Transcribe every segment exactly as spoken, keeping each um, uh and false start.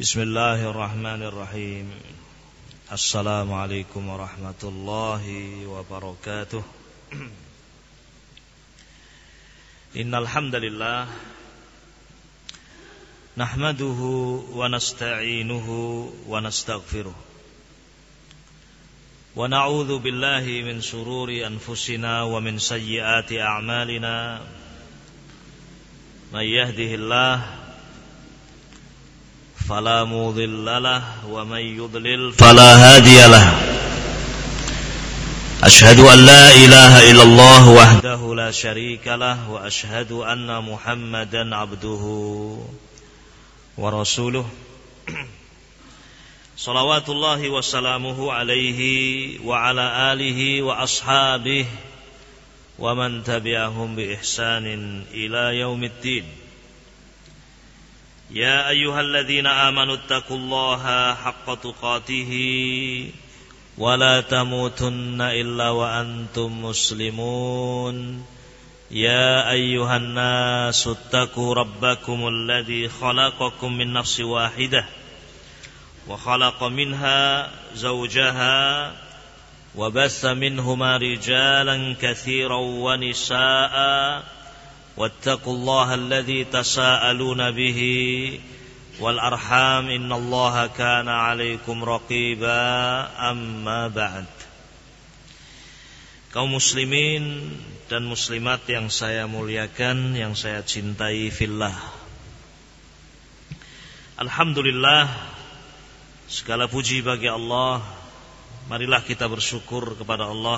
Bismillahirrahmanirrahim. Assalamualaikum warahmatullahi wabarakatuh. Innal hamdalillah nahmaduhu wa nasta'inuhu wa nastaghfiruh. Wa na'udzu billahi min shururi anfusina wa min sayyiati a'malina. May yahdihillahu فلا مضل له ومن يضلل فلا هادي له أشهد أن لا إله إلا الله وحده لا شريك له وأشهد أن محمدا عبده ورسوله صلوات الله وسلامه عليه وعلى آله وأصحابه ومن تبعهم بإحسان إلى يوم الدين. يا أيها الذين آمنوا اتقوا الله حق تقاته ولا تموتن إلا وأنتم مسلمون. يا أيها الناس اتقوا ربكم الذي خلقكم من نفس واحدة وخلق منها زوجها وبث منهما رجالا كثيرا ونساء واتقوا الله الذي تساءلون به والأرحام إن الله كان عليكم رقيبا. أما بعد. Kaum muslimin dan muslimat yang saya muliakan, yang saya cintai fillah, alhamdulillah, segala puji bagi Allah. Marilah kita bersyukur kepada Allah.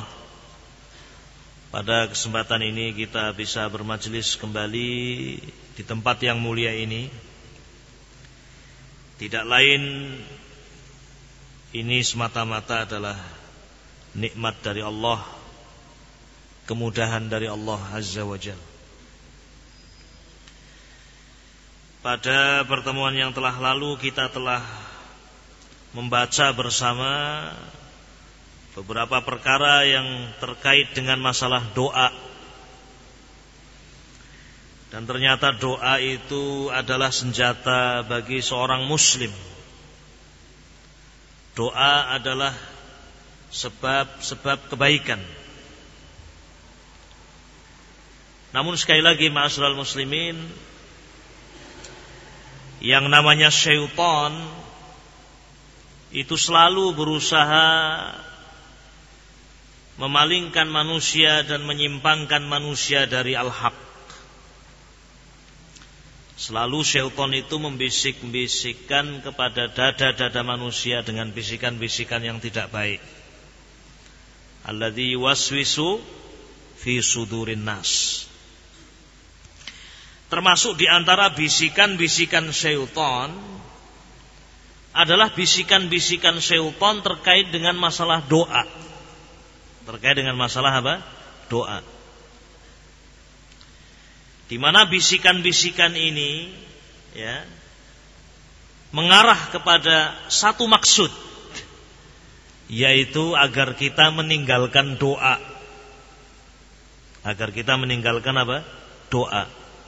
Pada kesempatan ini kita bisa bermajelis kembali di tempat yang mulia ini. Tidak lain, ini semata-mata adalah nikmat dari Allah, kemudahan dari Allah Azza wa Jalla. Pada pertemuan yang telah lalu kita telah membaca bersama beberapa perkara yang terkait dengan masalah doa. Dan ternyata doa itu adalah senjata bagi seorang muslim. Doa adalah sebab-sebab kebaikan. Namun sekali lagi ma'asyiral muslimin, yang namanya syaitan itu selalu berusaha memalingkan manusia dan menyimpangkan manusia dari al-haq. Selalu syaitan itu membisik-bisikkan kepada dada-dada manusia dengan bisikan-bisikan yang tidak baik. Alladzi yuwaswisu fi sudurin nas. Termasuk di antara bisikan-bisikan syaitan adalah bisikan-bisikan syaitan terkait dengan masalah doa. Terkait dengan masalah apa? Doa. Di mana bisikan-bisikan ini ya mengarah kepada satu maksud, yaitu agar kita meninggalkan doa. Agar kita meninggalkan apa? Doa.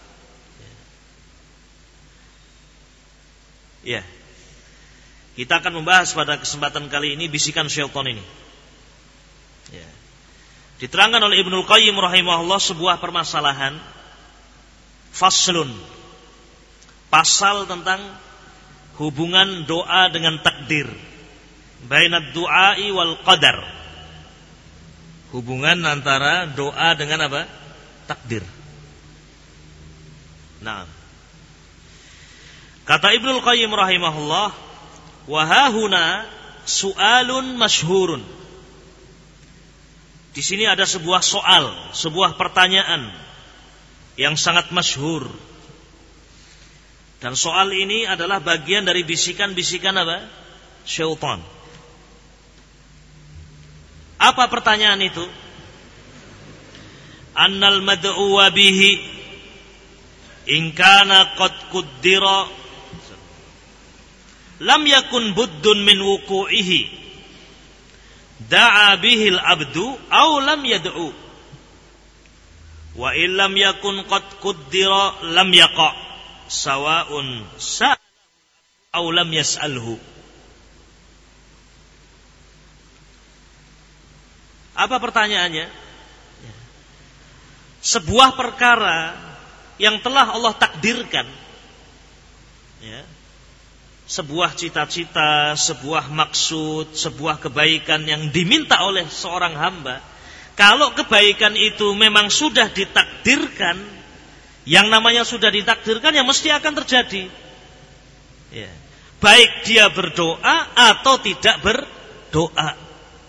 Ya. Kita akan membahas pada kesempatan kali ini bisikan syaitan ini. Ya. Diterangkan oleh Ibnul Qayyim rahimahullah sebuah permasalahan, faslun, pasal tentang hubungan doa dengan takdir, bainad du'ai wal qadar, hubungan antara doa dengan apa? Takdir. Nah, kata Ibnul Qayyim rahimahullah, wa hahuna su'alun masyhurun. Di sini ada sebuah soal, sebuah pertanyaan yang sangat masyhur. Dan soal ini adalah bagian dari bisikan-bisikan apa? Syaitan. Apa pertanyaan itu? Annal mad'uwa bihi in kana qad quddira lam yakun buddun min wuqu'ihi da'a bihil abdu aw lam yad'u wa illam yakun qad quddira lam yaqa sawa'un sa aw lam yas'alhu. Apa pertanyaannya? Sebuah perkara yang telah Allah takdirkan, ya, sebuah cita-cita, sebuah maksud, sebuah kebaikan yang diminta oleh seorang hamba. Kalau kebaikan itu memang sudah ditakdirkan, yang namanya sudah ditakdirkan ya mesti akan terjadi. Ya. Baik dia berdoa atau tidak berdoa.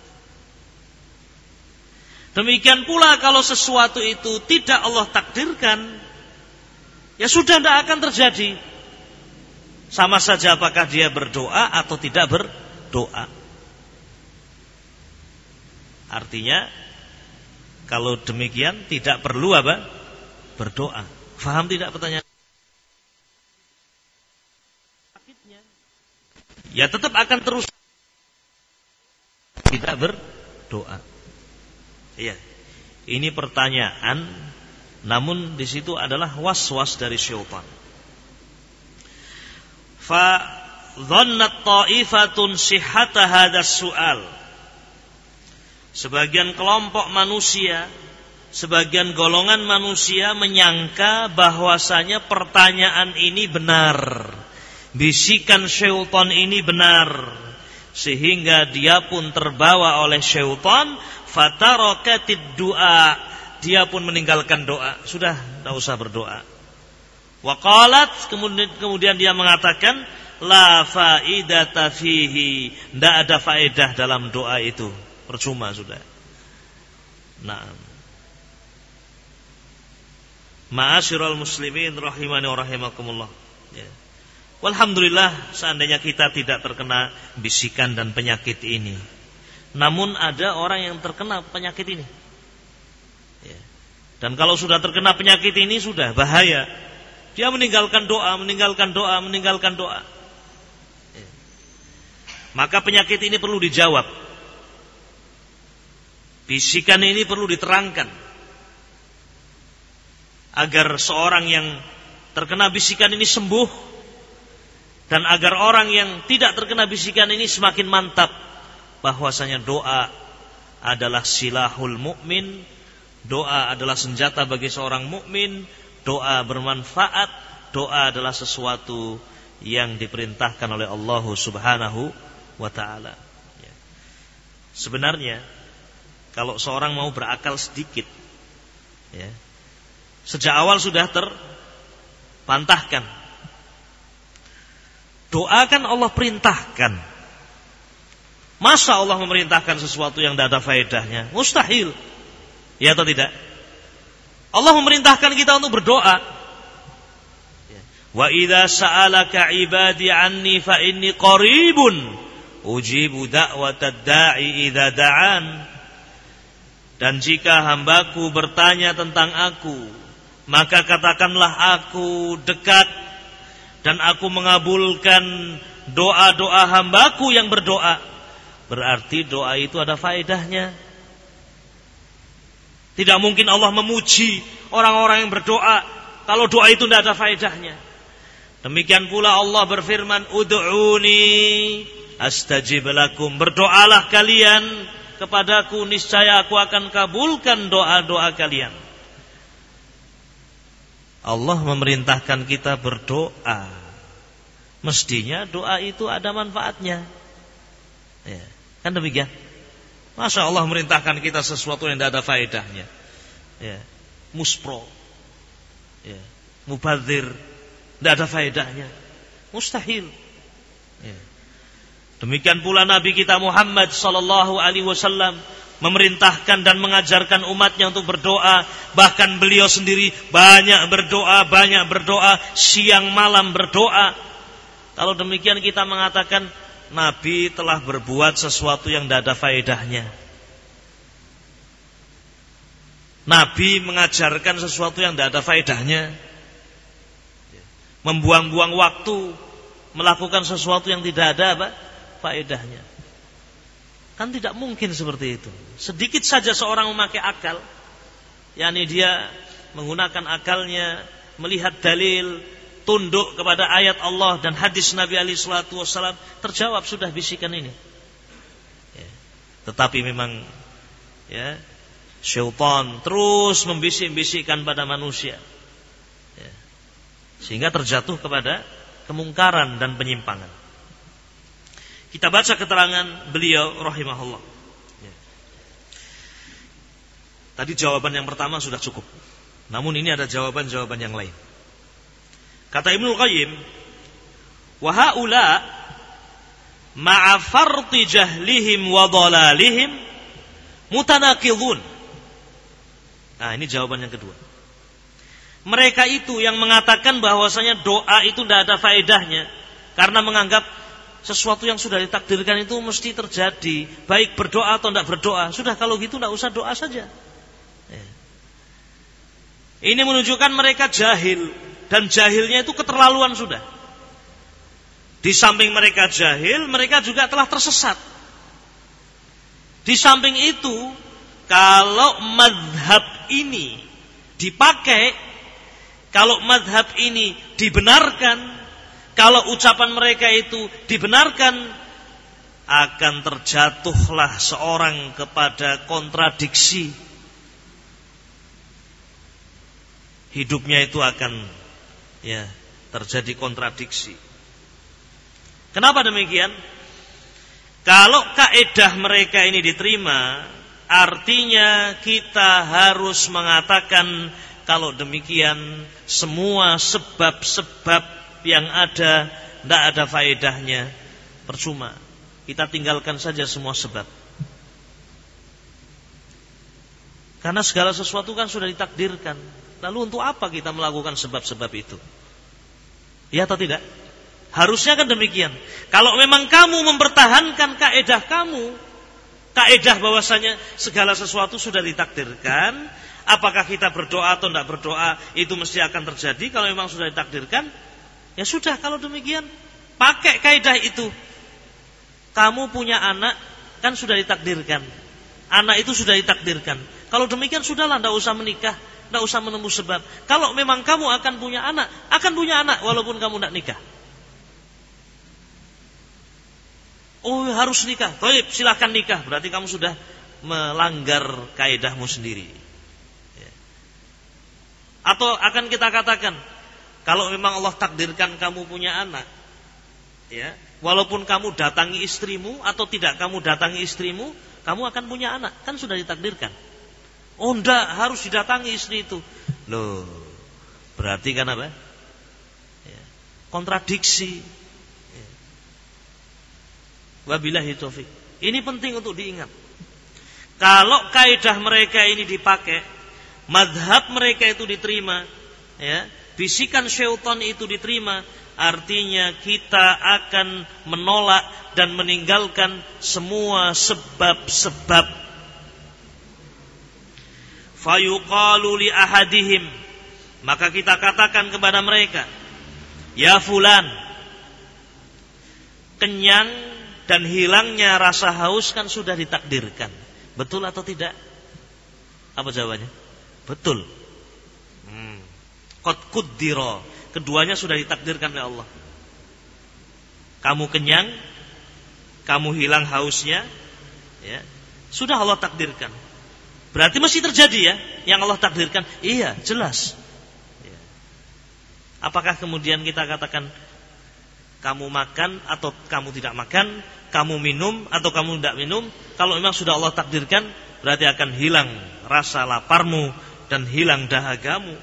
Demikian pula kalau sesuatu itu tidak Allah takdirkan, ya sudah tidak akan terjadi. Sama saja apakah dia berdoa atau tidak berdoa. Artinya kalau demikian tidak perlu apa? Berdoa. Faham tidak pertanyaan? Ya tetap akan terus tidak berdoa. Iya. Ini pertanyaan, namun di situ adalah was-was dari syaitan. Fa dhannat ta'ifatun sihhata hadzal su'al. Sebagian kelompok manusia, sebagian golongan manusia menyangka bahwasanya pertanyaan ini benar. Bisikan syaitan ini benar, sehingga dia pun terbawa oleh syaitan, fatarakatid du'a, dia pun meninggalkan doa. Sudah, tidak usah berdoa. Waqalat, kemudian, kemudian dia mengatakan, la faidata fihi, tidak ada faedah dalam doa itu, percuma sudah. Nah, ma'asyiral muslimin rahimani wa rahimakumullah. Ya. Walhamdulillah, seandainya kita tidak terkena bisikan dan penyakit ini, namun ada orang yang terkena penyakit ini. Ya. Dan kalau sudah terkena penyakit ini sudah bahaya. Dia meninggalkan doa, meninggalkan doa, meninggalkan doa. Ya. Maka penyakit ini perlu dijawab. Bisikan ini perlu diterangkan. Agar seorang yang terkena bisikan ini sembuh, dan agar orang yang tidak terkena bisikan ini semakin mantap bahwasanya doa adalah silahul mukmin, doa adalah senjata bagi seorang mukmin, doa bermanfaat, doa adalah sesuatu yang diperintahkan oleh Allah Subhanahu wa taala. Ya. Sebenarnya kalau seorang mau berakal sedikit, ya, sejak awal sudah terpantahkan. Doa kan Allah perintahkan. Masa Allah memerintahkan sesuatu yang tidak ada faedahnya? Mustahil. Ya atau tidak? Allah memerintahkan kita untuk berdoa. Wa idza sa'alaka 'ibadi 'anni fa inni qaribun ujibu da'watad da'i idza da'an. Dan jika hambaku bertanya tentang aku, maka katakanlah aku dekat dan aku mengabulkan doa-doa hambaku yang berdoa. Berarti doa itu ada faedahnya. Tidak mungkin Allah memuji orang-orang yang berdoa kalau doa itu tidak ada faedahnya. Demikian pula Allah berfirman, ud'uni astajib lakum. Berdoalah kalian kepadaku, niscaya aku akan kabulkan doa-doa kalian. Allah memerintahkan kita berdoa. Mestinya doa itu ada manfaatnya. Ya, kan demikian. Masa Allah merintahkan kita sesuatu yang tidak ada faedahnya. Ya, muspro, ya, mubadzir, tidak ada faedahnya. Mustahil. Ya. Demikian pula Nabi kita Muhammad sallallahu alaihi wasallam memerintahkan dan mengajarkan umatnya untuk berdoa. Bahkan beliau sendiri banyak berdoa, banyak berdoa, siang malam berdoa. Kalau demikian kita mengatakan Nabi telah berbuat sesuatu yang tidak ada faedahnya. Nabi mengajarkan sesuatu yang tidak ada faedahnya. Membuang-buang waktu melakukan sesuatu yang tidak ada apa? Faedahnya. Kan tidak mungkin seperti itu. Sedikit saja seorang memakai akal, yakni dia menggunakan akalnya, melihat dalil, tunduk kepada ayat Allah dan hadis Nabi alaihi salatu wasallam, terjawab sudah bisikan ini. Ya. Tetapi memang ya, syaitan terus membisik-bisikkan pada manusia. Ya. Sehingga terjatuh kepada kemungkaran dan penyimpangan. Kita baca keterangan beliau rahimahullah. Ya. Tadi jawaban yang pertama sudah cukup. Namun ini ada jawaban-jawaban yang lain. Kata Ibnul Qayyim, wa haula ma'a farti jahlihim wa dhalalihim mutanaqidun. Nah, ini jawaban yang kedua. Mereka itu yang mengatakan bahwasanya doa itu tidak ada faedahnya karena menganggap sesuatu yang sudah ditakdirkan itu mesti terjadi, baik berdoa atau tidak berdoa. Sudah kalau gitu tidak usah doa saja. Ini menunjukkan mereka jahil. Dan jahilnya itu keterlaluan sudah. Di samping mereka jahil, mereka juga telah tersesat. Di samping itu, kalau madhab ini dipakai, kalau madhab ini dibenarkan, kalau ucapan mereka itu dibenarkan, akan terjatuhlah seorang kepada kontradiksi. Hidupnya itu akan ya, terjadi kontradiksi. Kenapa demikian? Kalau kaedah mereka ini diterima, artinya kita harus mengatakan kalau demikian semua sebab-sebab yang ada tidak ada faedahnya, percuma. Kita tinggalkan saja semua sebab. Karena segala sesuatu kan sudah ditakdirkan. Lalu untuk apa kita melakukan sebab-sebab itu? Ya atau tidak? Harusnya kan demikian. Kalau memang kamu mempertahankan kaedah kamu, kaedah bahwasanya segala sesuatu sudah ditakdirkan, apakah kita berdoa atau tidak berdoa itu mesti akan terjadi. Kalau memang sudah ditakdirkan, ya sudah. Kalau demikian, pakai kaedah itu. Kamu punya anak kan sudah ditakdirkan. Anak itu sudah ditakdirkan. Kalau demikian sudahlah, tidak usah menikah. Tidak usah menembus sebab. Kalau memang kamu akan punya anak, akan punya anak walaupun kamu tidak nikah. Oh, harus nikah. Baik, silakan nikah. Berarti kamu sudah melanggar kaedahmu sendiri. Ya. Atau akan kita katakan, kalau memang Allah takdirkan kamu punya anak, ya, walaupun kamu datangi istrimu atau tidak kamu datangi istrimu, kamu akan punya anak. Kan sudah ditakdirkan. Oh enggak, harus didatangi istri itu. Loh, berarti kan apa? Ya, kontradiksi. Ya. Wabillahi taufik. Ini penting untuk diingat. Kalau kaidah mereka ini dipakai, madhab mereka itu diterima, ya, bisikan syaitan itu diterima, artinya kita akan menolak dan meninggalkan semua sebab-sebab. Fayuqalu li ahadihim, maka kita katakan kepada mereka, ya fulan, kenyang dan hilangnya rasa haus kan sudah ditakdirkan. Betul atau tidak? Apa jawabannya? Betul. Hmm. Qad quddira, keduanya sudah ditakdirkan oleh Allah. Kamu kenyang, kamu hilang hausnya, ya, sudah Allah takdirkan. Berarti mesti terjadi ya, yang Allah takdirkan. Iya, jelas. Ya. Apakah kemudian kita katakan kamu makan atau kamu tidak makan, kamu minum atau kamu tidak minum, kalau memang sudah Allah takdirkan, berarti akan hilang rasa laparmu dan hilang dahagamu.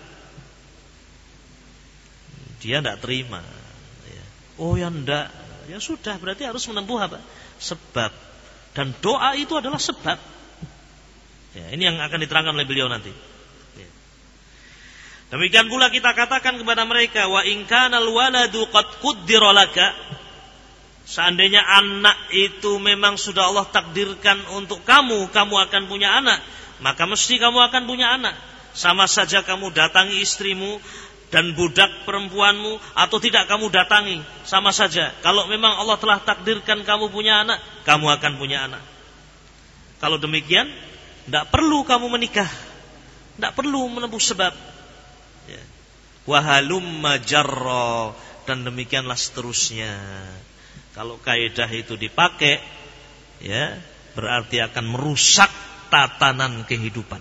Dia tidak terima. Ya. Oh ya tidak, ya sudah, berarti harus menempuh apa? Sebab. Dan doa itu adalah sebab. Ya, ini yang akan diterangkan oleh beliau nanti. Ya. Demikian pula kita katakan kepada mereka, wa in kanal waladu qad quddira laka, seandainya anak itu memang sudah Allah takdirkan untuk kamu, kamu akan punya anak, maka mesti kamu akan punya anak. Sama saja kamu datangi istrimu dan budak perempuanmu atau tidak kamu datangi, sama saja. Kalau memang Allah telah takdirkan kamu punya anak, kamu akan punya anak. Kalau demikian, tidak perlu kamu menikah, tidak perlu menempuh sebab. Ya. wa halumma jarra, dan demikianlah seterusnya. Kalau kaidah itu dipakai, ya, berarti akan merusak tatanan kehidupan.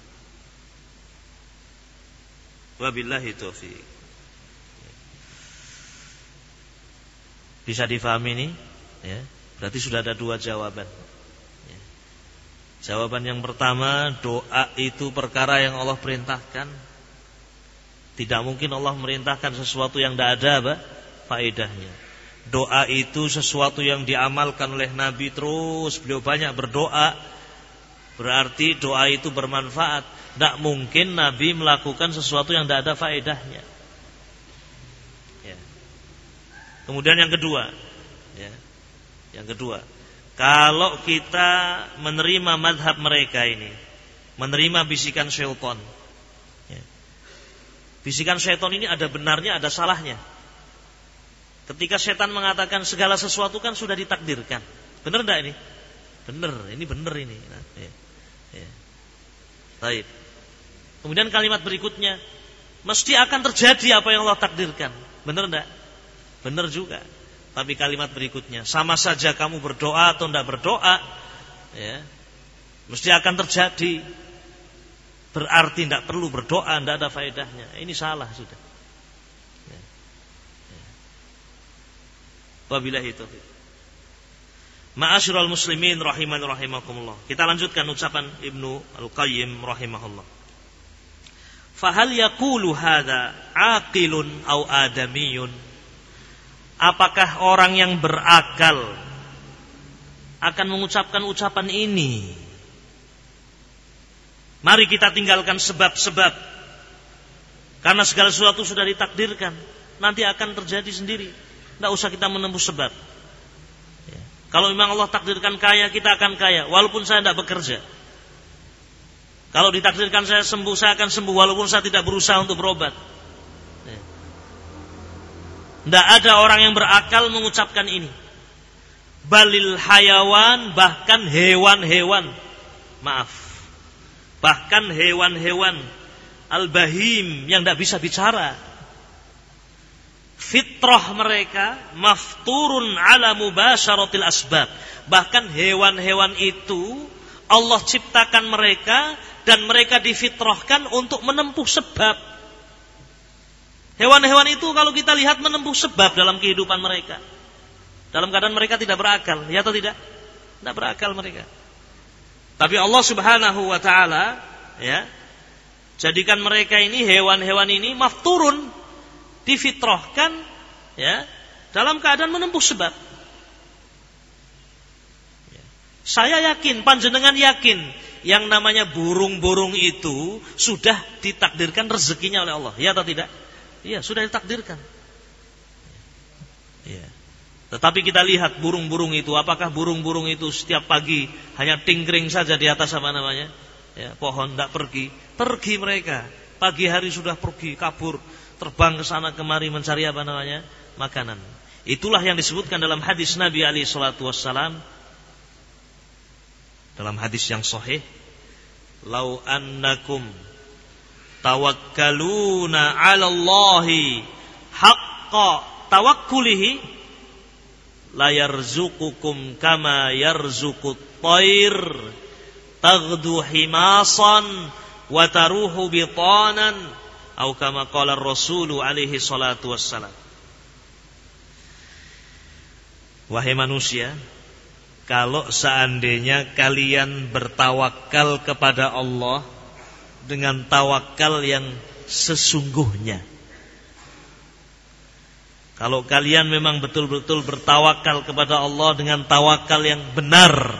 Wabillahi taufiq. Bisa difahami ini? Ya, berarti sudah ada dua jawaban. Ya. Jawaban yang pertama, doa itu perkara yang Allah perintahkan. Tidak mungkin Allah merintahkan sesuatu yang tidak ada apa? Faedahnya. Doa itu sesuatu yang diamalkan oleh Nabi terus. Beliau banyak berdoa. Berarti doa itu bermanfaat. Tidak mungkin Nabi melakukan sesuatu yang tidak ada faedahnya. Ya. Kemudian yang kedua, ya, yang kedua, kalau kita menerima madhab mereka ini, menerima bisikan syaitan, ya, bisikan syaitan ini ada benarnya, ada salahnya. Ketika syaitan mengatakan segala sesuatu kan sudah ditakdirkan, benar tidak ini? Benar, ini benar ini. Nah, ya, ya. Baik. Kemudian kalimat berikutnya, mesti akan terjadi apa yang Allah takdirkan, benar tidak? Benar juga. Tapi kalimat berikutnya, sama saja kamu berdoa atau tidak berdoa, ya, mesti akan terjadi. Berarti tidak perlu berdoa, tidak ada faedahnya. Ini salah sudah. Ya. Ya. Wabillahi taufiq. Ma'asyiral muslimin rahiman rahimakumullah. Kita lanjutkan ucapan Ibnu Al-Qayyim rahimahullah. Fahal yaqulu hadza aqilun aw adamiyun? Apakah orang yang berakal akan mengucapkan ucapan ini? Mari kita tinggalkan sebab-sebab, karena segala sesuatu sudah ditakdirkan, nanti akan terjadi sendiri. Tidak usah kita menembus sebab. Ya. Kalau memang Allah takdirkan kaya, kita akan kaya, walaupun saya tidak bekerja. Kalau ditakdirkan saya sembuh, saya akan sembuh, walaupun saya tidak berusaha untuk berobat. Tidak ada orang yang berakal mengucapkan ini. Balil hayawan, bahkan hewan-hewan. Maaf. Bahkan hewan-hewan al-bahim yang tidak bisa bicara. Fitrah mereka mafturun ala mubasyaratil asbab. Bahkan hewan-hewan itu Allah ciptakan mereka dan mereka difitrahkan untuk menempuh sebab. Hewan-hewan itu kalau kita lihat menempuh sebab dalam kehidupan mereka. Dalam keadaan mereka tidak berakal, ya atau tidak? Tidak berakal mereka. Tapi Allah Subhanahu wa taala, ya, jadikan mereka ini, hewan-hewan ini mafturun, difitrahkan, ya, dalam keadaan menempuh sebab. Ya. Saya yakin, panjenengan yakin, yang namanya burung-burung itu sudah ditakdirkan rezekinya oleh Allah, ya atau tidak? Iya, sudah ditakdirkan. Iya. Tetapi kita lihat burung-burung itu, apakah burung-burung itu setiap pagi hanya tingkring saja di atas apa namanya? Ya, pohon, tidak pergi. Pergi mereka. Pagi hari sudah pergi, kabur, terbang ke sana kemari mencari apa namanya? Makanan. Itulah yang disebutkan dalam hadis Nabi alaihi salatu wassalam. Dalam hadis yang sahih, "Lau annakum tawakkaluna 'ala Allahi haqqa tawakkulihi la yarzuqukum kama yarzuqut thair taghdu himasan wa taruhu bitanan atau kama qala Rasul alaihi salatu wassalam." Wahai manusia, kalau seandainya kalian bertawakal kepada Allah dengan tawakal yang sesungguhnya. Kalau kalian memang betul-betul bertawakal kepada Allah dengan tawakal yang benar.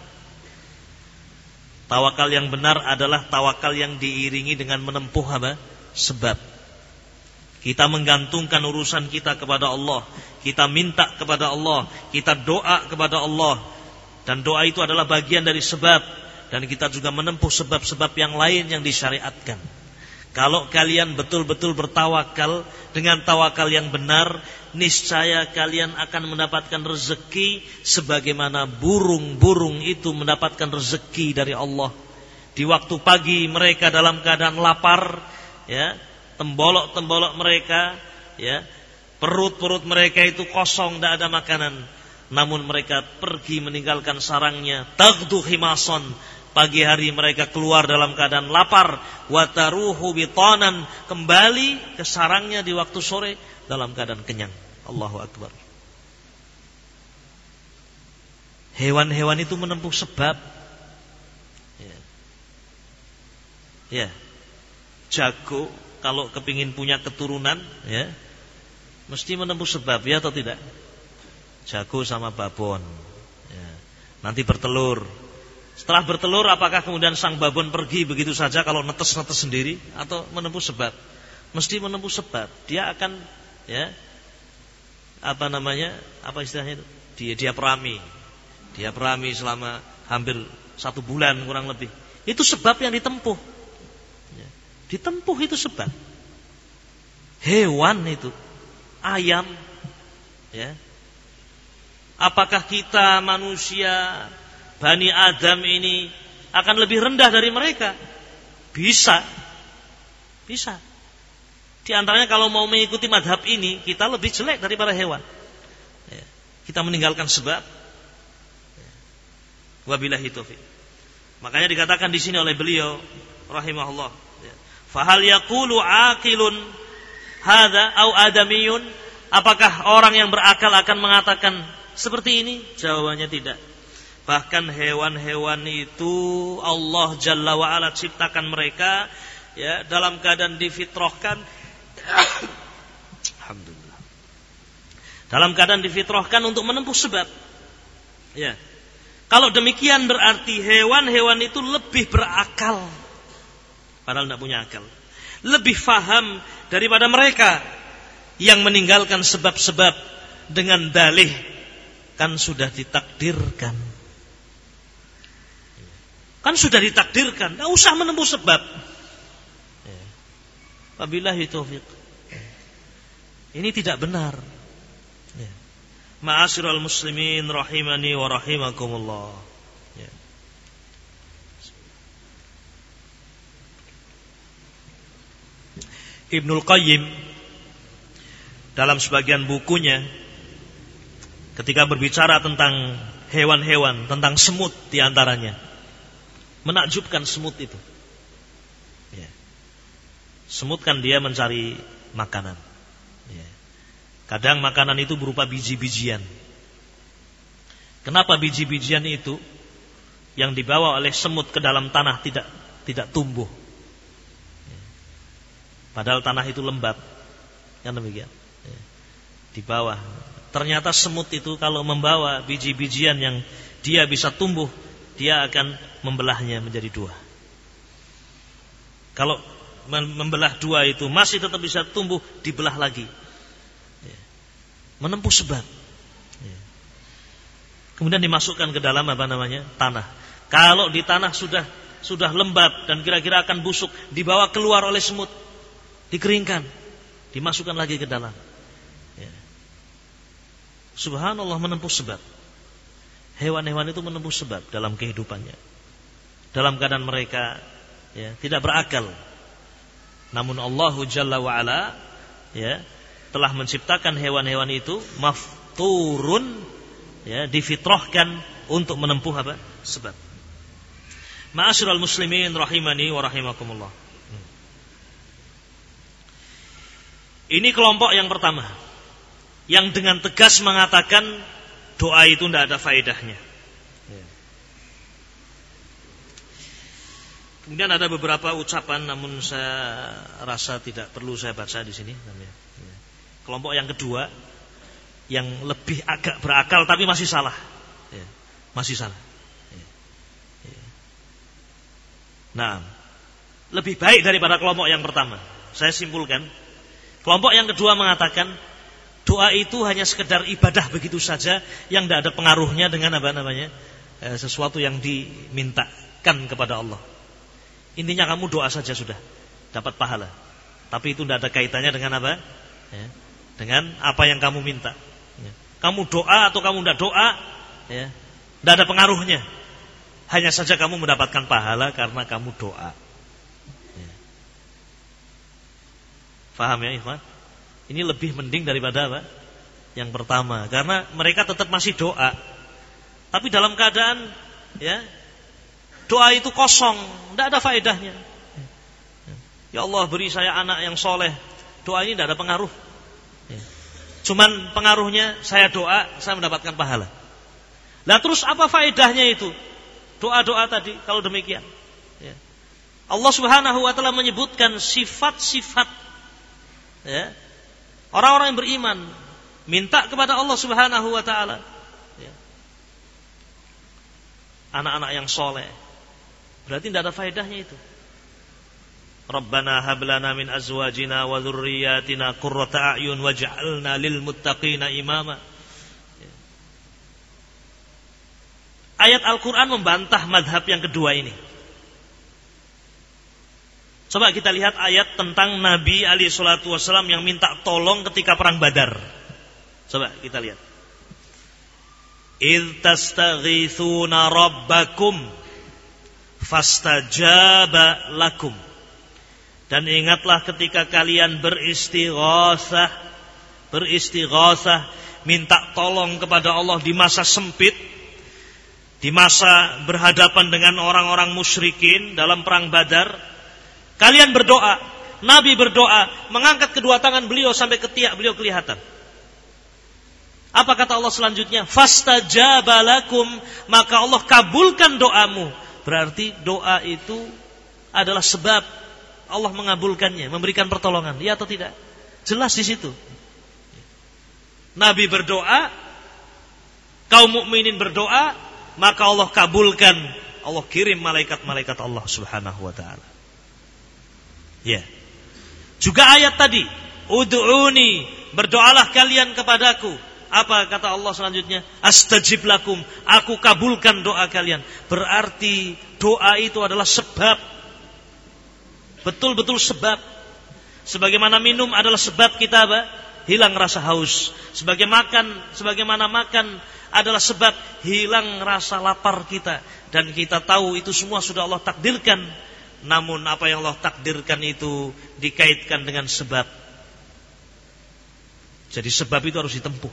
Tawakal yang benar adalah tawakal yang diiringi dengan menempuh apa? Sebab. Kita menggantungkan urusan kita kepada Allah, kita minta kepada Allah, kita doa kepada Allah, dan doa itu adalah bagian dari sebab. Dan kita juga menempuh sebab-sebab yang lain yang disyariatkan. Kalau kalian betul-betul bertawakal dengan tawakal yang benar, niscaya kalian akan mendapatkan rezeki sebagaimana burung-burung itu mendapatkan rezeki dari Allah. Di waktu pagi mereka dalam keadaan lapar, ya, tembolok-tembolok mereka, ya, perut-perut mereka itu kosong, tidak ada makanan. Namun mereka pergi meninggalkan sarangnya. Taghdu himason, pagi hari mereka keluar dalam keadaan lapar. Wataruhu bitanan, kembali ke sarangnya di waktu sore dalam keadaan kenyang. Allahu Akbar. Hewan-hewan itu menempuh sebab. Ya. Ya. Jago kalau kepingin punya keturunan, ya, mesti menempuh sebab, ya atau tidak? Jago sama babon, ya, nanti bertelur. Setelah bertelur, apakah kemudian sang babon pergi begitu saja kalau netes-netes sendiri, atau menempuh sebab? Mesti menempuh sebab. Dia akan, ya, apa namanya, apa istilahnya itu? Dia dia perami, dia perami selama hampir satu bulan kurang lebih. Itu sebab yang ditempuh. Ditempuh itu sebab. Hewan itu, ayam, ya. Apakah kita manusia, Bani Adam ini akan lebih rendah dari mereka? Bisa, bisa. Di antaranya kalau mau mengikuti madhab ini, kita lebih jelek daripada hewan. Ya. Kita meninggalkan sebab. Ya. Wabillahi taufiq. Makanya dikatakan di sini oleh beliau, rahimahullah. Fahal yaqulu aqilun hadza au adamiyun? Apakah orang yang berakal akan mengatakan seperti ini? Jawabannya tidak. Bahkan hewan-hewan itu Allah Jalla wa Ala ciptakan mereka, ya, dalam keadaan difitrahkan. Alhamdulillah. Dalam keadaan difitrahkan untuk menempuh sebab. Ya. Kalau demikian berarti hewan-hewan itu lebih berakal. Padahal tidak punya akal. Lebih faham daripada mereka yang meninggalkan sebab-sebab dengan dalih. Kan sudah ditakdirkan. Kan sudah ditakdirkan. Tidak usah menempuh sebab. Wabillahi taufiq. Ini tidak benar. Ma'asyiral muslimin rahimani wa rahimakumullah. Ibnul Qayyim dalam sebagian bukunya ketika berbicara tentang hewan-hewan, tentang semut diantaranya, menakjubkan semut itu. Ya. Semut kan dia mencari makanan. Ya. Kadang makanan itu berupa biji-bijian. Kenapa biji-bijian itu yang dibawa oleh semut ke dalam tanah tidak tidak tumbuh? Padahal tanah itu lembab, kan demikian. Ya. Di bawah. Ternyata semut itu kalau membawa biji-bijian yang dia bisa tumbuh, dia akan membelahnya menjadi dua. Kalau membelah dua itu masih tetap bisa tumbuh, dibelah lagi. Ya. Menempuh sebab. Ya. Kemudian dimasukkan ke dalam apa namanya? Tanah. Kalau di tanah sudah sudah lembab dan kira-kira akan busuk, dibawa keluar oleh semut. Dikeringkan, dimasukkan lagi ke dalam. Ya. Subhanallah, menempuh sebab. Hewan-hewan itu menempuh sebab dalam kehidupannya. Dalam keadaan mereka, ya, tidak berakal. Namun Allah Jalla wa Ala, ya, telah menciptakan hewan-hewan itu mafturun, ya, difitrahkan untuk menempuh apa? Sebab. Ma'asyiral muslimin rahimani wa rahimakumullah. Ini kelompok yang pertama, yang dengan tegas mengatakan doa itu tidak ada faedahnya. Kemudian ada beberapa ucapan, namun saya rasa tidak perlu saya baca di sini. Kelompok yang kedua, yang lebih agak berakal tapi masih salah, masih salah. Nah, lebih baik daripada kelompok yang pertama. Saya simpulkan. Kelompok yang kedua mengatakan doa itu hanya sekedar ibadah begitu saja yang tidak ada pengaruhnya dengan apa namanya e, sesuatu yang dimintakan kepada Allah. Intinya kamu doa saja sudah dapat pahala. Tapi itu tidak ada kaitannya dengan apa? Ya, dengan apa yang kamu minta. Ya. Kamu doa atau kamu tidak doa, ya, tidak ada pengaruhnya. Hanya saja kamu mendapatkan pahala karena kamu doa. Faham ya ikhwan? Ini lebih mending daripada apa? Yang pertama, karena mereka tetap masih doa. Tapi dalam keadaan ya, doa itu kosong, tidak ada faedahnya. Ya Allah, beri saya anak yang soleh. Doa ini tidak ada pengaruh. Cuman pengaruhnya saya doa, saya mendapatkan pahala. Lah terus apa faedahnya itu? Doa-doa tadi kalau demikian. Ya. Allah Subhanahu wa taala menyebutkan sifat-sifat ya, orang-orang yang beriman minta kepada Allah Subhanahu wa taala ya, anak-anak yang soleh. Berarti tidak ada faedahnya itu. Rabbana hab lana min azwajina wa dzurriyyatina qurrata a'yun waj'alna lil muttaqina imama. Ya. Ayat Al-Qur'an membantah madhab yang kedua ini. Coba kita lihat ayat tentang Nabi alaihi salatu wasallam yang minta tolong ketika perang Badar. Coba kita lihat. Idz tastaghitsuna rabbakum fastajaba lakum. Dan ingatlah ketika kalian beristighatsah, beristighatsah, minta tolong kepada Allah di masa sempit, di masa berhadapan dengan orang-orang musyrikin dalam perang Badar. Kalian berdoa, Nabi berdoa, mengangkat kedua tangan beliau sampai ketiak beliau kelihatan. Apa kata Allah selanjutnya? Fastajaba lakum, maka Allah kabulkan doamu. Berarti doa itu adalah sebab Allah mengabulkannya, memberikan pertolongan. Ya atau tidak? Jelas di situ. Nabi berdoa, kaum mukminin berdoa, maka Allah kabulkan. Allah kirim malaikat-malaikat Allah Subhanahu wa taala. Ya. Juga ayat tadi, ud'uni, berdoalah kalian kepadaku. Apa kata Allah selanjutnya? Astajib lakum, aku kabulkan doa kalian. Berarti doa itu adalah sebab. Betul-betul sebab. Sebagaimana minum adalah sebab kita apa? Hilang rasa haus. Sebagai makan, sebagaimana makan adalah sebab hilang rasa lapar kita. Dan kita tahu itu semua sudah Allah takdirkan. Namun apa yang Allah takdirkan itu dikaitkan dengan sebab. Jadi sebab itu harus ditempuh.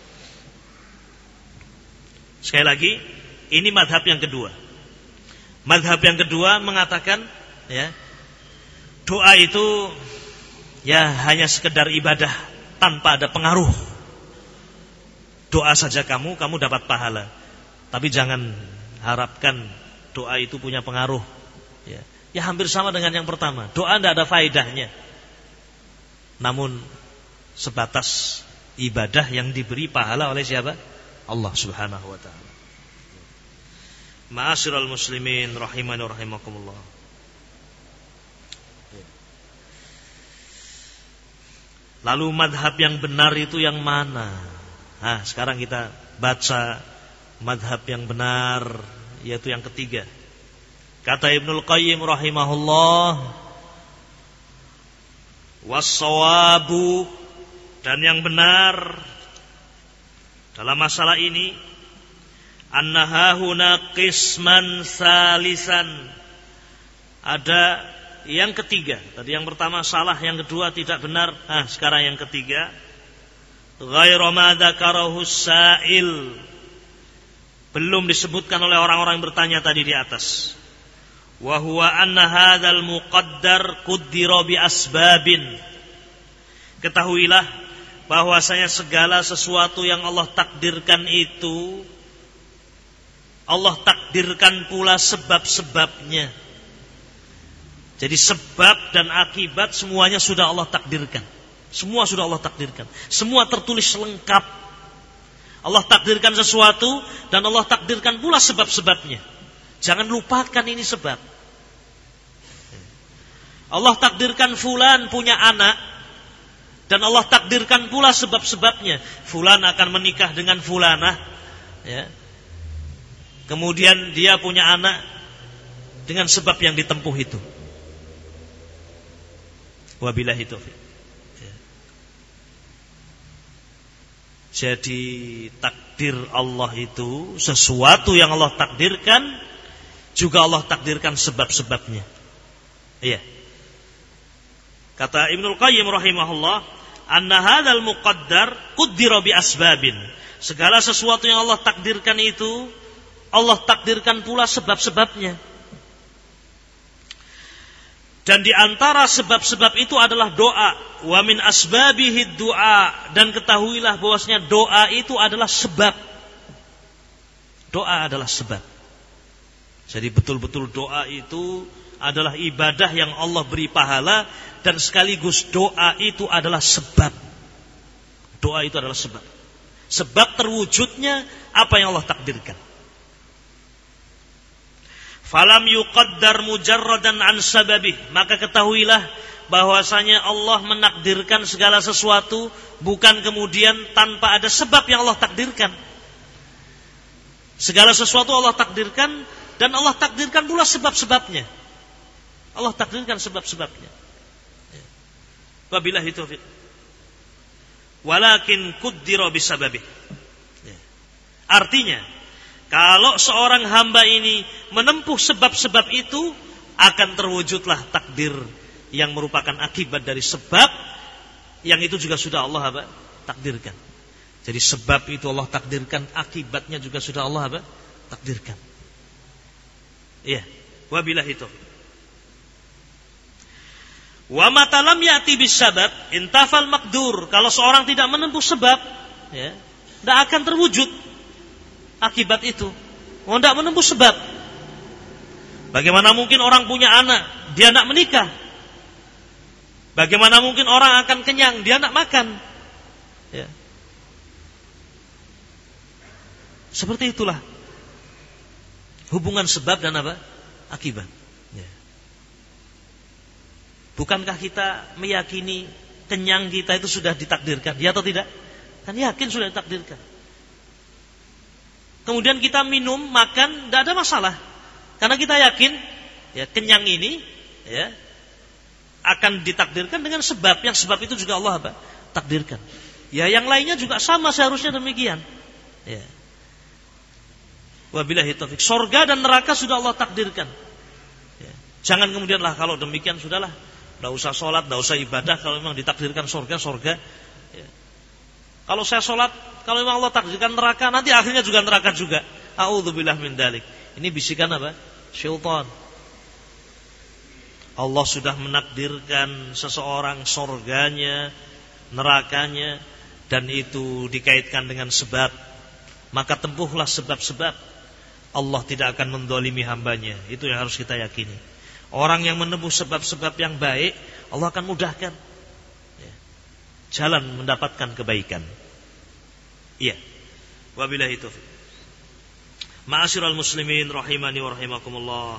Sekali lagi, ini madhab yang kedua. Madhab yang kedua mengatakan, ya, doa itu ya hanya sekedar ibadah tanpa ada pengaruh. Doa saja kamu, kamu dapat pahala. Tapi jangan harapkan doa itu punya pengaruh. Ya. Ya hampir sama dengan yang pertama. Doa tidak ada faedahnya. Namun sebatas ibadah yang diberi pahala oleh siapa? Allah Subhanahu wa taala. Ma'asyiral muslimin rahimani wa rahimakumullah. Lalu madhab yang benar itu yang mana? Nah, sekarang kita baca madhab yang benar, yaitu yang ketiga. Kata Ibnul Qayyim rahimahullah, was-shawabu, dan yang benar dalam masalah ini, annaha huna qisman salisan, ada yang ketiga. Tadi yang pertama salah, yang kedua tidak benar. Nah, sekarang yang ketiga, ghairu ma dzakarahu sa'il, belum disebutkan oleh orang-orang yang bertanya tadi di atas. Wa huwa anna hadzal muqaddar quddira bi asbabin. Ketahuilah bahwasanya segala sesuatu yang Allah takdirkan itu Allah takdirkan pula sebab-sebabnya. Jadi sebab dan akibat semuanya sudah Allah takdirkan. Semua sudah Allah takdirkan. Semua tertulis lengkap. Allah takdirkan sesuatu dan Allah takdirkan pula sebab-sebabnya. Jangan lupakan ini sebab. Allah takdirkan fulan punya anak dan Allah takdirkan pula sebab-sebabnya. Fulan akan menikah dengan fulanah, ya. Kemudian dia punya anak dengan sebab yang ditempuh itu. Wabillahi taufiq. Ya. Jadi takdir Allah itu sesuatu yang Allah takdirkan, juga Allah takdirkan sebab-sebabnya. Iya. Kata Ibnul Qayyim rahimahullah, anna hadzal muqaddar quddira bi asbabin. Segala sesuatu yang Allah takdirkan itu Allah takdirkan pula sebab-sebabnya. Dan di antara sebab-sebab itu adalah doa. Wa min asbabihi du'a, dan ketahuilah bahwasanya doa itu adalah sebab. Doa adalah sebab. Jadi betul-betul doa itu adalah ibadah yang Allah beri pahala, dan sekaligus doa itu adalah sebab. Doa itu adalah sebab. Sebab terwujudnya apa yang Allah takdirkan. Falam yuqaddar mujarradan an sababih, maka ketahuilah bahwasanya Allah menakdirkan segala sesuatu bukan kemudian tanpa ada sebab yang Allah takdirkan. Segala sesuatu Allah takdirkan, dan Allah takdirkan pula sebab-sebabnya. Allah takdirkan sebab-sebabnya. Wabillahi taufiq. Walakin kuddira bisababih. Artinya, kalau seorang hamba ini menempuh sebab-sebab itu, akan terwujudlah takdir yang merupakan akibat dari sebab yang itu juga sudah Allah apa? Takdirkan. Jadi sebab itu Allah takdirkan, akibatnya juga sudah Allah apa? Takdirkan. Iya. Wabillahi taufiq. Wa matalam ya'ti bisabab intafal maqdur. Kalau seorang tidak menempuh sebab, ya, tidak akan terwujud akibat itu. Oh, tidak menempuh sebab. Bagaimana mungkin orang punya anak, dia tidak menikah? Bagaimana mungkin orang akan kenyang, dia tidak makan? Ya. Seperti itulah hubungan sebab dan apa? Akibat. Bukankah kita meyakini kenyang kita itu sudah ditakdirkan? Ya atau tidak? Kan yakin sudah ditakdirkan. Kemudian kita minum, makan, tidak ada masalah. Karena kita yakin ya, kenyang ini ya, akan ditakdirkan dengan sebab. Yang sebab itu juga Allah apa? Takdirkan. Ya, yang lainnya juga sama seharusnya demikian. Ya. Wabillahi taufiq. Surga dan neraka sudah Allah takdirkan. Ya. Jangan kemudianlah kalau demikian sudahlah. Tidak usah sholat, tidak usah ibadah. Kalau memang ditakdirkan surga, surga. Ya. Kalau saya sholat, kalau memang Allah takdirkan neraka, nanti akhirnya juga neraka juga. A'udzubillah min dalik. Ini bisikan apa? Syaitan. Allah sudah menakdirkan seseorang surganya, nerakanya, dan itu dikaitkan dengan sebab. Maka tempuhlah sebab-sebab. Allah tidak akan mendolimi hambanya. Itu yang harus kita yakini. Orang yang menempuh sebab-sebab yang baik, Allah akan mudahkan ya, jalan mendapatkan kebaikan. Iya. Wabillahi taufiq. Ma'asyiral muslimin rahimani wa rahimakumullah.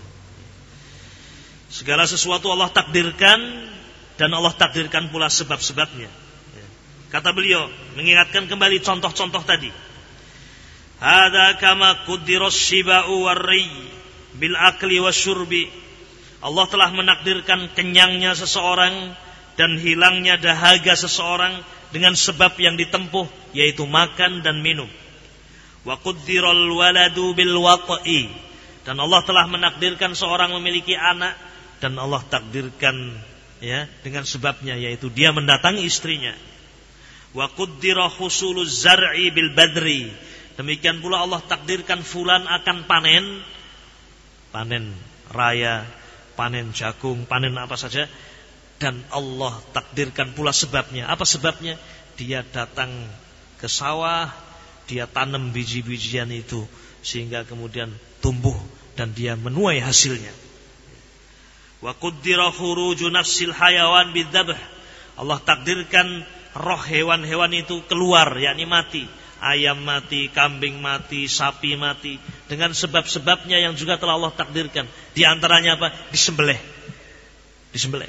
Segala sesuatu Allah takdirkan, dan Allah takdirkan pula sebab-sebabnya. Kata beliau, mengingatkan kembali contoh-contoh tadi. Hadza kama quddiras shiba'u war-ri bil akli wasyurbi. Allah telah menakdirkan kenyangnya seseorang dan hilangnya dahaga seseorang dengan sebab yang ditempuh, yaitu makan dan minum. Wa quddiral waladu bil wata'i, dan Allah telah menakdirkan seorang memiliki anak, dan Allah takdirkan ya dengan sebabnya, yaitu dia mendatangi istrinya. Wa quddira husuluz zar'i bil badri, demikian pula Allah takdirkan fulan akan panen, panen raya, panen jagung, panen apa saja, dan Allah takdirkan pula sebabnya. Apa sebabnya? Dia datang ke sawah, dia tanam biji-bijian itu sehingga kemudian tumbuh dan dia menuai hasilnya. Wa quddira khuruju nafsil hayawan bidzabh. Allah takdirkan roh hewan-hewan itu keluar, yakni mati. Ayam mati, kambing mati, sapi mati, dengan sebab-sebabnya yang juga telah Allah takdirkan. Di antaranya apa? Disembelih. Disembelih.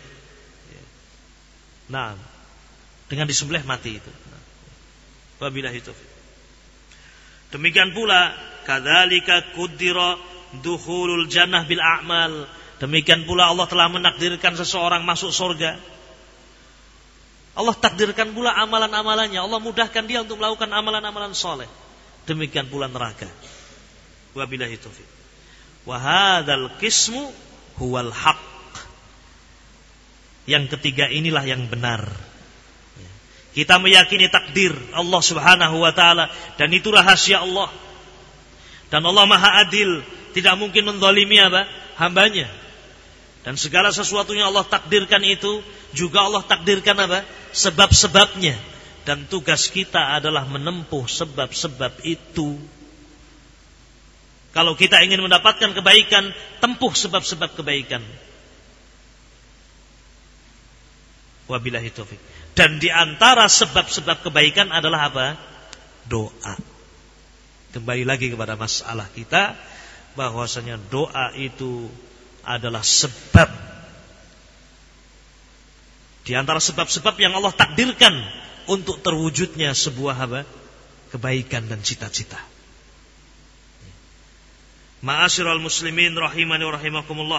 Nah, dengan disembelih mati itu. Wabillahi taufiq. Demikian pula, kadzalika quddira dukhulul jannah bil a'mal. Demikian pula Allah telah menakdirkan seseorang masuk surga. Allah takdirkan pula amalan-amalannya. Allah mudahkan dia untuk melakukan amalan-amalan soleh. Demikian pula neraka. Wabillahi taufiq. Wa hadzal qismu huwal haqq. Yang ketiga inilah yang benar. Kita meyakini takdir Allah Subhanahu wa taala dan itu rahasia Allah. Dan Allah Maha Adil, tidak mungkin menzalimi apa? Hambanya. Dan segala sesuatunya Allah takdirkan itu juga Allah takdirkan apa? Sebab-sebabnya. Dan tugas kita adalah menempuh sebab-sebab itu. Kalau kita ingin mendapatkan kebaikan, tempuh sebab-sebab kebaikan. Wabillahi taufik. Dan di antara sebab-sebab kebaikan adalah apa? Doa. Kembali lagi kepada masalah kita, bahwasanya doa itu adalah sebab. Di antara sebab-sebab yang Allah takdirkan untuk terwujudnya sebuah apa? Kebaikan dan cita-cita. Ma'asyiral muslimin rahimani wa rahimakumullah.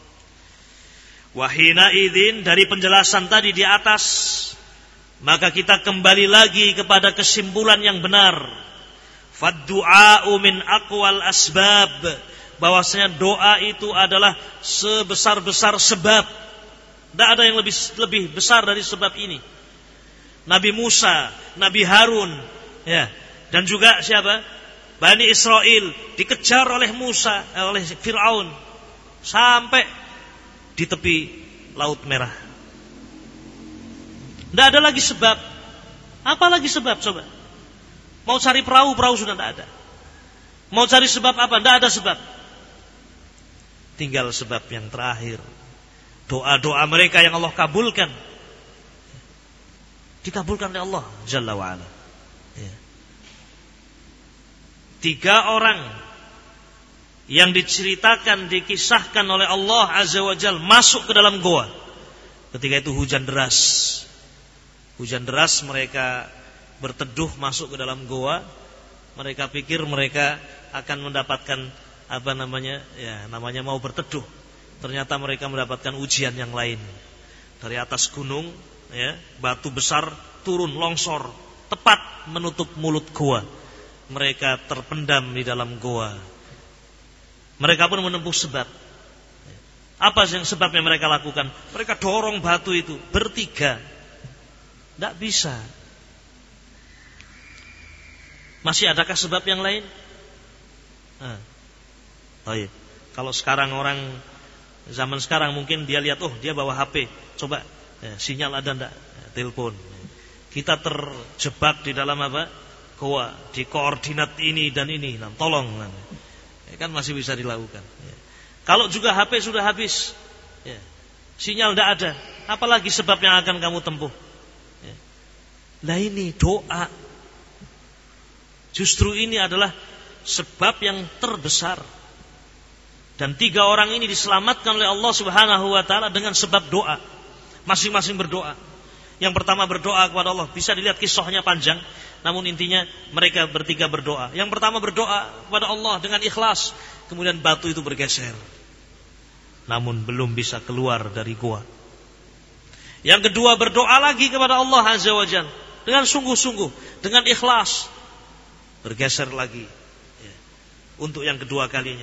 Wahina idzin, dari penjelasan tadi di atas, maka kita kembali lagi kepada kesimpulan yang benar. Fad-du'a'u min aqwal asbab, bahwasanya doa itu adalah sebesar-besar sebab. Tidak ada yang lebih lebih besar dari sebab ini. Nabi Musa, Nabi Harun, ya, dan juga siapa? Bani Israel dikejar oleh Musa, eh, oleh Fir'aun sampai di tepi Laut Merah. Tidak ada lagi sebab. Apa lagi sebab coba? Mau cari perahu, perahu sudah tidak ada. Mau cari sebab apa? Tidak ada sebab. Tinggal sebab yang terakhir. Doa-doa mereka yang Allah kabulkan. Dikabulkan oleh Allah Jalla wa'ala. Ya. Tiga orang yang diceritakan, dikisahkan oleh Allah Azza wa Jalla masuk ke dalam goa. Ketika itu hujan deras. Hujan deras, mereka berteduh masuk ke dalam goa. Mereka pikir mereka akan mendapatkan apa namanya? Ya, namanya mau berteduh. Ternyata mereka mendapatkan ujian yang lain. Dari atas gunung, ya, batu besar turun longsor tepat menutup mulut goa. Mereka terpendam di dalam goa. Mereka pun menempuh sebab. Apa yang sebabnya mereka lakukan? Mereka dorong batu itu bertiga. Tidak bisa. Masih adakah sebab yang lain? Nah. Oh iya. Kalau sekarang orang zaman sekarang mungkin dia lihat, oh dia bawa H P, coba ya, sinyal ada ndak? Ya, telepon. Kita terjebak di dalam apa? Goa, di koordinat ini dan ini. Nah, tolong. Nah. Ya, kan masih bisa dilakukan. Ya. Kalau juga H P sudah habis, ya, sinyal ndak ada, apalagi sebab yang akan kamu tempuh? Ya. Nah ini doa. Justru ini adalah sebab yang terbesar. Dan tiga orang ini diselamatkan oleh Allah Subhanahu wa taala dengan sebab doa. Masing-masing berdoa. Yang pertama berdoa kepada Allah. Bisa dilihat kisahnya panjang, namun intinya mereka bertiga berdoa. Yang pertama berdoa kepada Allah dengan ikhlas, kemudian batu itu bergeser. Namun belum bisa keluar dari gua. Yang kedua berdoa lagi kepada Allah Azza wa Jalla dengan sungguh-sungguh, dengan ikhlas. Bergeser lagi, ya, untuk yang kedua kalinya.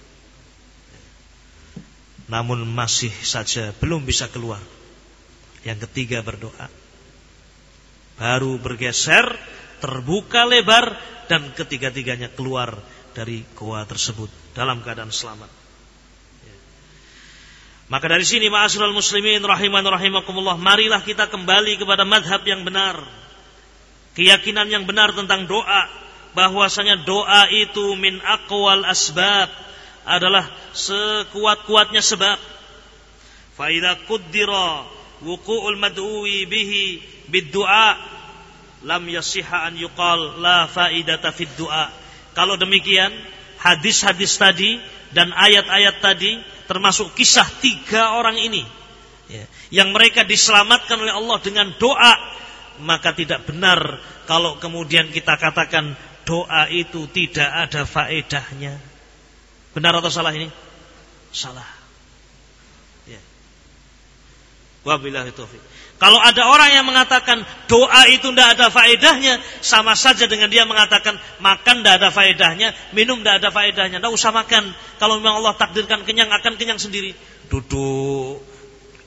Namun masih saja belum bisa keluar. Yang ketiga berdoa, baru bergeser, terbuka lebar, dan ketiga-tiganya keluar dari goa tersebut dalam keadaan selamat. Ya. Maka dari sini ma'asyiral muslimin rahiman rahimakumullah, marilah kita kembali kepada madhab yang benar, keyakinan yang benar tentang doa, bahwasanya doa itu min aqwal asbab, adalah sekuat-kuatnya sebab. Fa idza quddira wuqu'ul mad'uwi bihi bid-du'a lam yasihha an yuqal la faidata fid du'a. Kalau demikian, hadis-hadis tadi dan ayat-ayat tadi, termasuk kisah tiga orang ini, ya, yang mereka diselamatkan oleh Allah dengan doa, maka tidak benar kalau kemudian kita katakan doa itu tidak ada faedahnya. Benar atau salah ini? Salah. Ya. Wabillahi taufik. Kalau ada orang yang mengatakan doa itu tidak ada faedahnya, sama saja dengan dia mengatakan makan tidak ada faedahnya, minum tidak ada faedahnya. Tidak usah makan. Kalau memang Allah takdirkan kenyang, akan kenyang sendiri. Duduk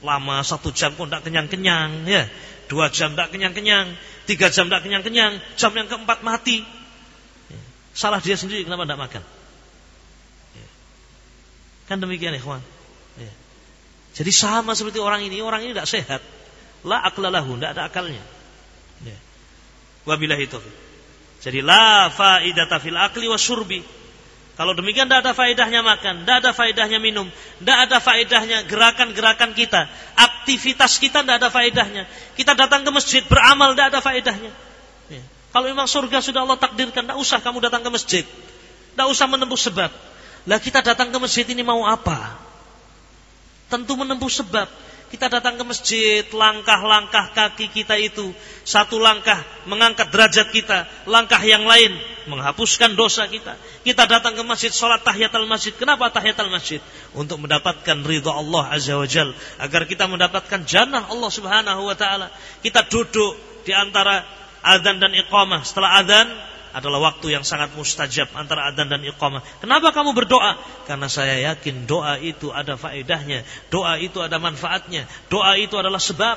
lama satu jam kok tidak kenyang-kenyang, ya. Dua jam tidak kenyang-kenyang, tiga jam tidak kenyang-kenyang, jam yang keempat mati. Ya. Salah dia sendiri kenapa tidak makan? Ya. Kan demikian, ikhwan. Ya. Jadi sama seperti orang ini, orang ini tidak sehat. La aqla lahu, tidak ada akalnya. Ya. Wabillahi taufiq. Jadi la faidata fil akli wasyurbi. Kalau demikian tidak ada faedahnya makan, tidak ada faedahnya minum, tidak ada faedahnya gerakan-gerakan kita, aktivitas kita tidak ada faedahnya. Kita datang ke masjid beramal tidak ada faedahnya. Ya. Kalau memang surga sudah Allah takdirkan, tidak usah kamu datang ke masjid, tidak usah menempuh sebab. Lah kita datang ke masjid ini mau apa? Tentu menempuh sebab. Kita datang ke masjid, langkah-langkah kaki kita itu, satu langkah mengangkat derajat kita, langkah yang lain menghapuskan dosa kita. Kita datang ke masjid, sholat tahiyatul masjid. Kenapa tahiyatul masjid? Untuk mendapatkan ridha Allah Azza wa Jal, agar kita mendapatkan jannah Allah Subhanahu wa Ta'ala. Kita duduk di antara adzan dan iqamah. Setelah adzan adalah waktu yang sangat mustajab antara adzan dan iqamah. Kenapa kamu berdoa? Karena saya yakin doa itu ada faedahnya, doa itu ada manfaatnya, doa itu adalah sebab.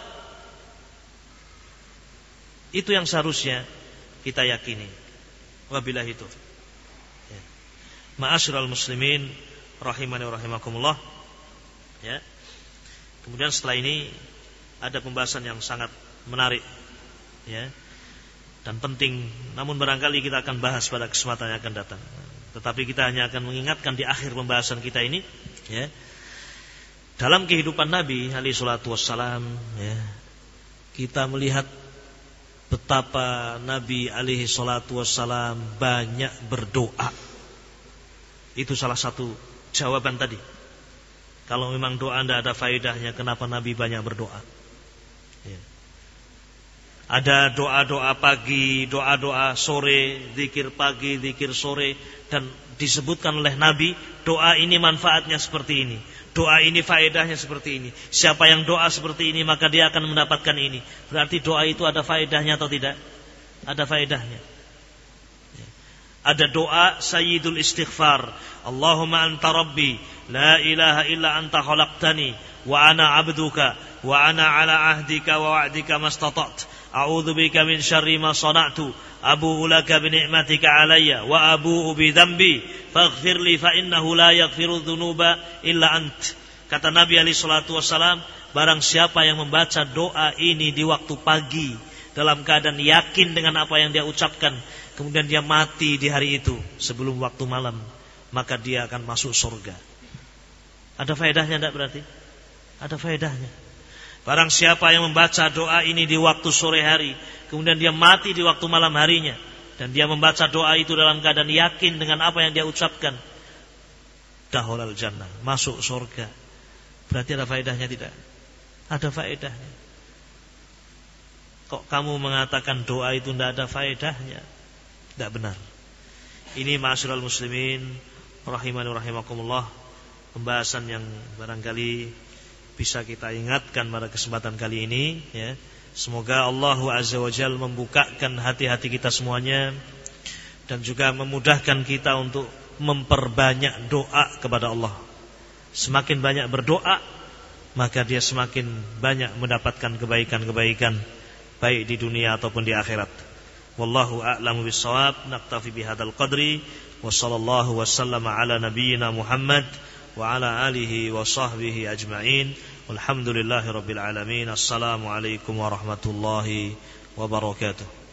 Itu yang seharusnya kita yakini. Wabillahi taufiq. Ya. Ma'asyiral muslimin rahimani wa rahimakumullah. Ya. Kemudian setelah ini ada pembahasan yang sangat menarik, ya, dan penting, namun barangkali kita akan bahas pada kesempatan yang akan datang. Tetapi kita hanya akan mengingatkan di akhir pembahasan kita ini, ya, dalam kehidupan Nabi alaihi salatu wassalam, ya, kita melihat betapa Nabi alaihi salatu wassalam banyak berdoa. Itu salah satu jawaban tadi. Kalau memang doa tidak ada faedahnya, kenapa Nabi banyak berdoa? Ya. Ada doa-doa pagi, doa-doa sore, zikir pagi, zikir sore, dan disebutkan oleh Nabi, doa ini manfaatnya seperti ini, doa ini faedahnya seperti ini. Siapa yang doa seperti ini maka dia akan mendapatkan ini. Berarti doa itu ada faedahnya atau tidak? Ada faedahnya. Ada doa sayyidul istighfar, Allahumma anta rabbi, la ilaha illa anta khalaqtani, wa ana abduka, wa ana ala ahdika wa wa'dika mastata'tu. A'udzu bika min syarri ma sana'tu, abu'u laka bi ni'matika 'alayya wa abu'u bi dzambi faghfir li fa innahu la yaghfiru dzunuba illa ant. Kata Nabi alaihi salatu wasalam, barang siapa yang membaca doa ini di waktu pagi dalam keadaan yakin dengan apa yang dia ucapkan, kemudian dia mati di hari itu sebelum waktu malam, maka dia akan masuk surga. Ada faedahnya enggak berarti? Ada faedahnya. Barang siapa yang membaca doa ini di waktu sore hari, kemudian dia mati di waktu malam harinya, dan dia membaca doa itu dalam keadaan yakin dengan apa yang dia ucapkan, dakhulal jannah, masuk surga. Berarti ada faedahnya tidak? Ada faedahnya. Kok kamu mengatakan doa itu tidak ada faedahnya? Tidak benar. Ini ma'asyiral muslimin rahimani rahimakumullah, pembahasan yang barangkali bisa kita ingatkan pada kesempatan kali ini, ya. Semoga Allah Azza wa Jalla membukakan hati-hati kita semuanya dan juga memudahkan kita untuk memperbanyak doa kepada Allah. Semakin banyak berdoa, maka dia semakin banyak mendapatkan kebaikan-kebaikan baik di dunia ataupun di akhirat. Wallahu a'lamu bis-shawab. Naktafi bihadzal qadri wa sallallahu wasallama ala nabiyyina Muhammad wa ala alihi wa sahbihi ajma'in. Walhamdulillahi rabbil alamin. Assalamualaikum warahmatullahi wabarakatuh.